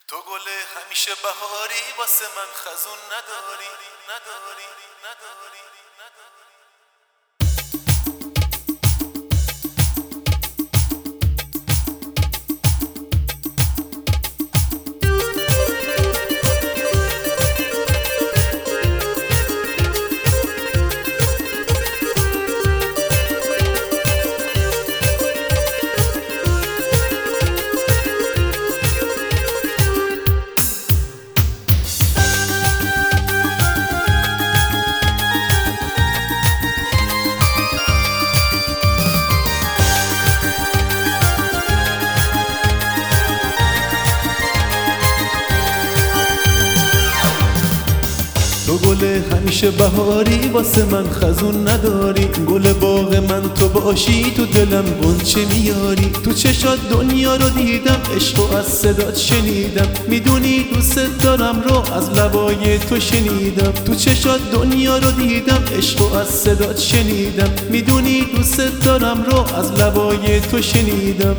تو گل همیشه بهاری واسه من خزون نداری نداری نداری نداری. تو گل همیشه بهاری واسه من خزون نداری، گل باغ من تو باشی تو دلم غنچه میاری. تو چشات دنیا رو دیدم، عشق و از صدات شنیدم، میدونی دوست دارم رو از لبای تو شنیدم. تو چشات دنیا رو دیدم، عشق و از صدات شنیدم، میدونی دوست دارم رو از لبای تو شنیدم.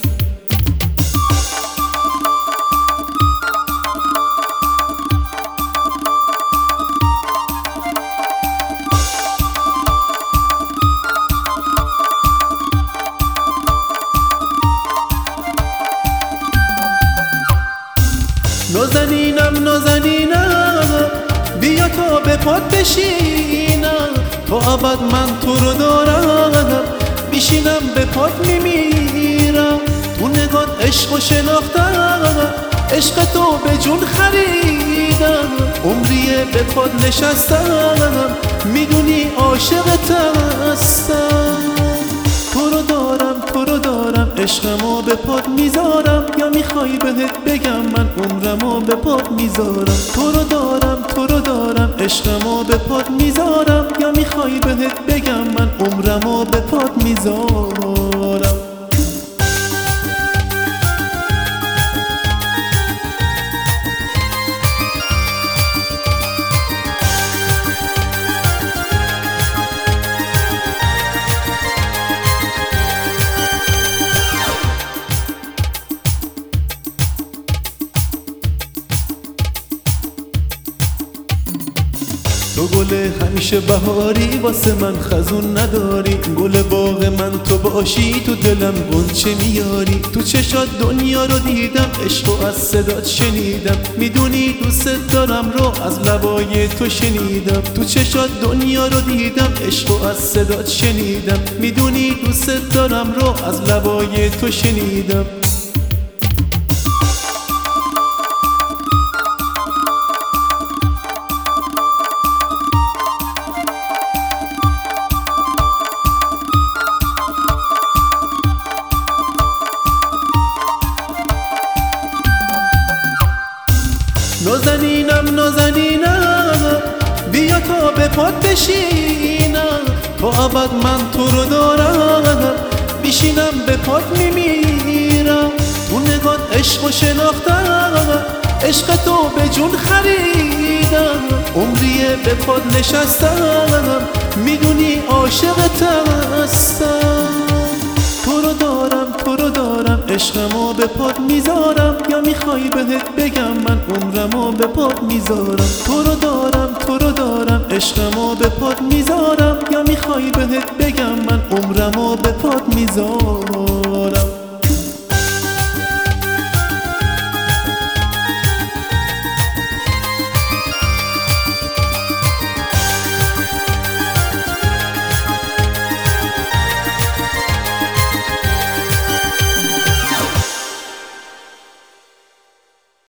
نازنینم بیا تا به پات بشینم، تا ابد من تو رو دارم، میشینم به پات میمیرم. تو نگات عشق و شناختم، عشق تو به جون خریدم، عمریه به پات نشستم، میدونی عاشقت هستم. تو رو دارم عشقمو به پات میذارم، یا میخوای بهت بگم من عمرمو به پات میذارم. تو رو دارم عشقمو به پات میذارم، یا میخوای بهت بگم من عمرمو به پات میذارم. تو گل همیشه بهاری واسه من خزون نداری، گل باغ من تو باشی تو دلم غنچه میاری. تو چشات دنیا رو دیدم، عشق و از صدات شنیدم، میدونی دوست دارم رو از لبای تو شنیدم. تو چشات دنیا رو دیدم، عشق و از صدات شنیدم، میدونی دوست دارم رو از لبای تو شنیدم. نازنینم بیا تا به پات بشینم، تا ابد من تو رو دارم، میشینم به پات میمیرم. تو نگات عشق و شناختم، عشق تو به جون خریدم، عمریه به پات نشستم، میدونی عاشقت هستم. تو رو دارم عشقمو به پات میذارم، یا میخوای بهت بگم من عمرمو به پات میذارم. تو رو دارم عشقمو به پات میذارم، یا میخوای بهت بگم من عمرمو به پات میذارم.